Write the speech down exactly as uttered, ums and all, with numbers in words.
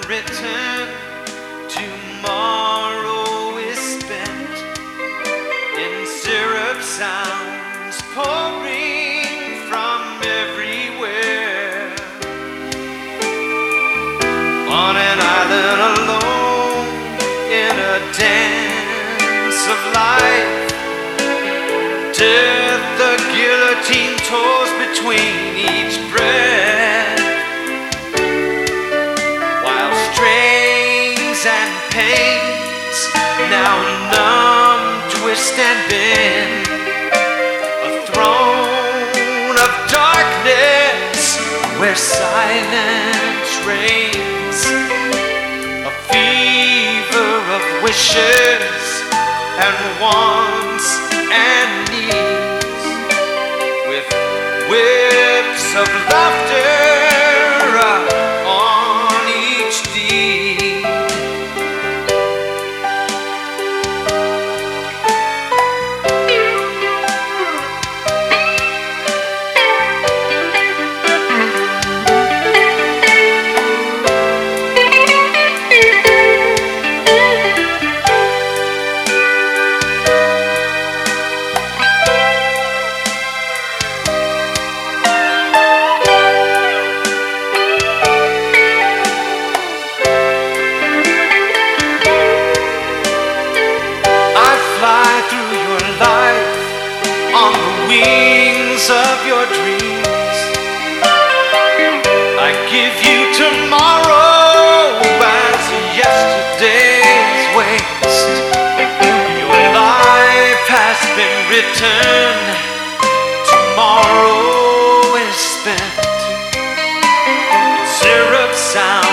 written. Tomorrow is spent in syrup sounds pouring from everywhere. On an island alone in a dance of life, death the guillotine tours between each breath, while strains and pains now numb, twist and bend. A throne of darkness where silence reigns, a fever of wishes and wants and needs, with whips of laughter on each deed. On the wings of your dreams, I give you tomorrow as yesterday's waste. Your life has been written, tomorrow is spent. Syrup sound